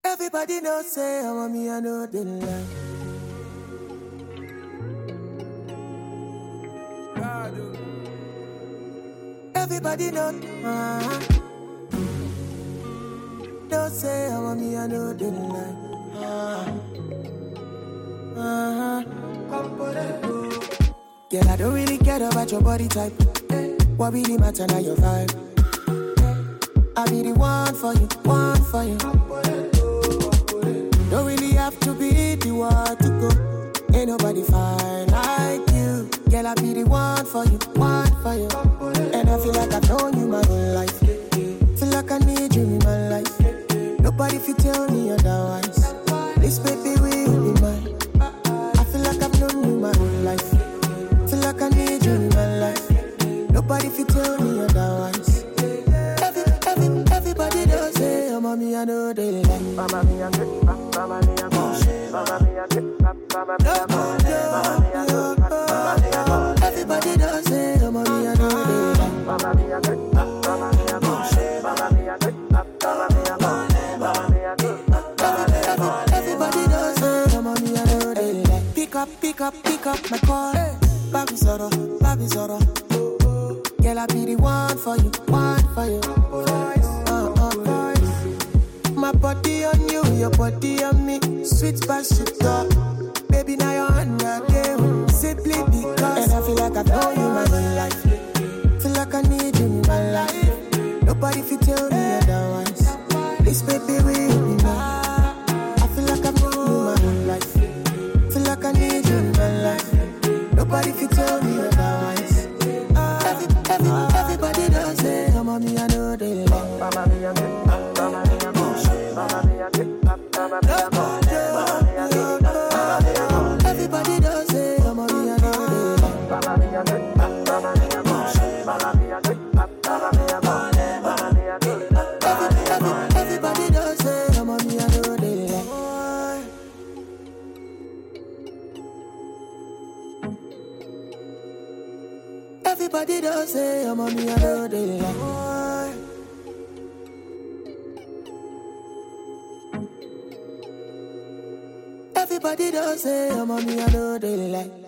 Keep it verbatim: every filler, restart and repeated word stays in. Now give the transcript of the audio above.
Everybody know say I want me, I know they lie. Everybody know, uh-huh. Don't say I want me, I know they lie. Uh-huh. Uh-huh. Girl, I don't really care about your body type. What really matter now your vibe. I be the one for you, one for you. Don't really have to be the one to go. Ain't nobody fine like you. Girl, I be the one for you, one for you. And I feel like I've known you my whole life. Feel like I need you in my life. Nobody fi tell me otherwise. This baby will be mine. I feel like I've known you my whole life. Feel like I need you in my life. Nobody fi tell me otherwise. Every, every, everybody does say, oh mommy, I know they like. Mama me a good, mama me a good, mama me a good, mama me a good, mama me a good, mama me a good. Everybody does say, oh mommy, I know they like. Mama me a good, mama me a good, mama me a good, mama me a good, mama me a good, mama me a good. Everybody does say, oh mommy, I know they like. Pick up, pick up, pick up my call. Baby Zoro, baby Zoro. Girl, I be the one for you, one for you. Uh, uh, voice. My body on you, your body on me. Sweet past you talk. Baby, now you're on your game. Simply because. And I feel like I've known you my whole life. Feel like I need you in my life. Nobody fi tell me otherwise. This baby will be mine. I feel like I've known you my whole life. Feel like I need you in my life. Nobody fi tell me otherwise. Every, every, everybody does it. Oh, mommy, I know they like. Mama, me a good, mama, me a good, mama, me a good, mama, me a good, mama, me a good, mama, me a good. Everybody does it. Oh, mommy, I know they like. Mama, me a good, mama, me a good, mama, me a good, mama, me a good, mama, me a good. Every, every, everybody does it. Oh, mommy, I know they like. Everybody does say, oh mommy, I know they like. Everybody does say, oh mommy, I know they like.